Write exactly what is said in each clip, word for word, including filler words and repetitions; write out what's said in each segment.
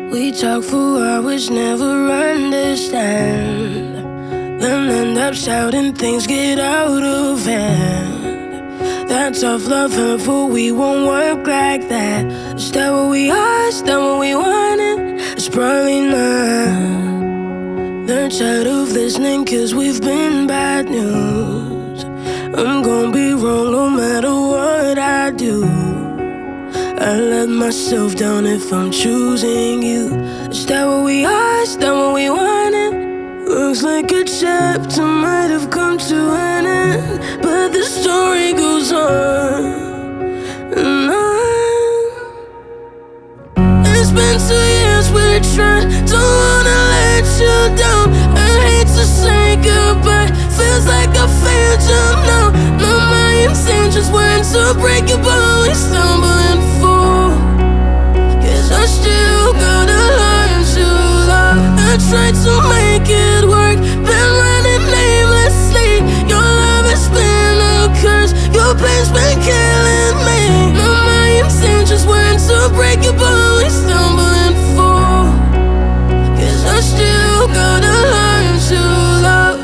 We talk for hours, never understand. Then end up shouting, things get out of hand. That tough love hurtful, we won't work like that. Is that what we are? Is that what we wanted? It's probably not. They're tired of listening cause we've been bad news. I'm gonna be wrong no matter what I do. I let myself down if I'm choosing you. Is that what we are? Is that what we wanted? Looks like a chapter might have come to an end, but the story goes on and on. It's been two years we're trying, don't wanna let you down. I hate to say goodbye, feels like I failed you now. No, my intentions weren't to break you, but we stumble and fall. Cause I still gotta learn to love. I tried to make it work, been running aimlessly. Your love has been a curse, your pain's been killing me. No, my intentions weren't to break you, but we stumble and fall. Cause I still gotta learn to love.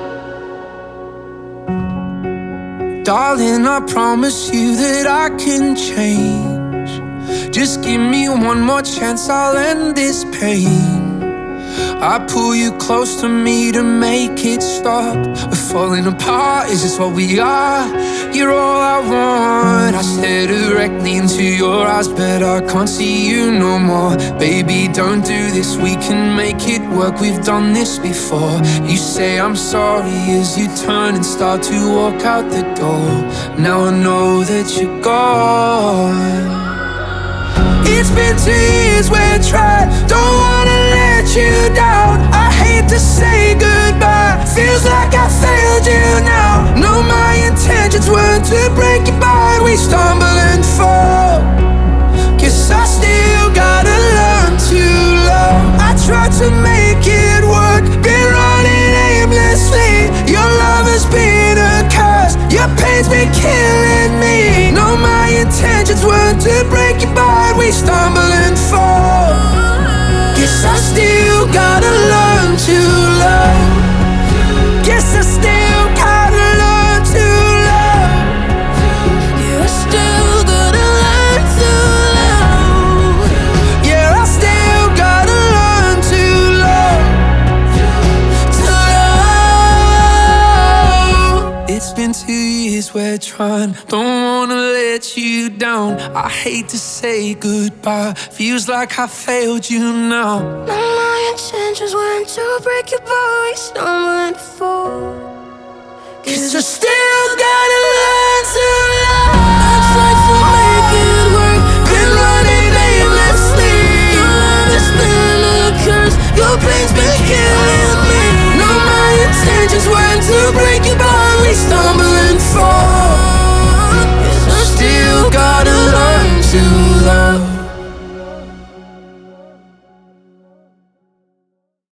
Darling, I promise you that I can change. Just give me one more chance, I'll end this pain. I pull you close to me to make it stop. We're falling apart, is this what we are? You're all I want. I stare directly into your eyes, but I can't see you no more. Baby, don't do this, we can make it work. We've done this before. You say I'm sorry as you turn and start to walk out the door. Now I know that you're gone. It's been two years we're trying, don't wanna let you down. I hate to say goodbye, feels like I failed you now. No, my intentions weren't to break your heart, we stumble and fall. Guess I still gotta learn to love. I tried to make it work, been running aimlessly. Your love has been a curse, your pain's been killing me. No, my intentions weren't to break your heart, we stumble and fall. Guess I still gotta learn to love. Guess I still gotta learn to love. Yeah, I still gotta learn to love. Yeah, I still gotta learn to love. To love. It's been two years we're trying, don't wanna let you down. I hate to say goodbye, feels like I failed you now. No, my intentions weren't to break your boy, stumble and fall. Cause I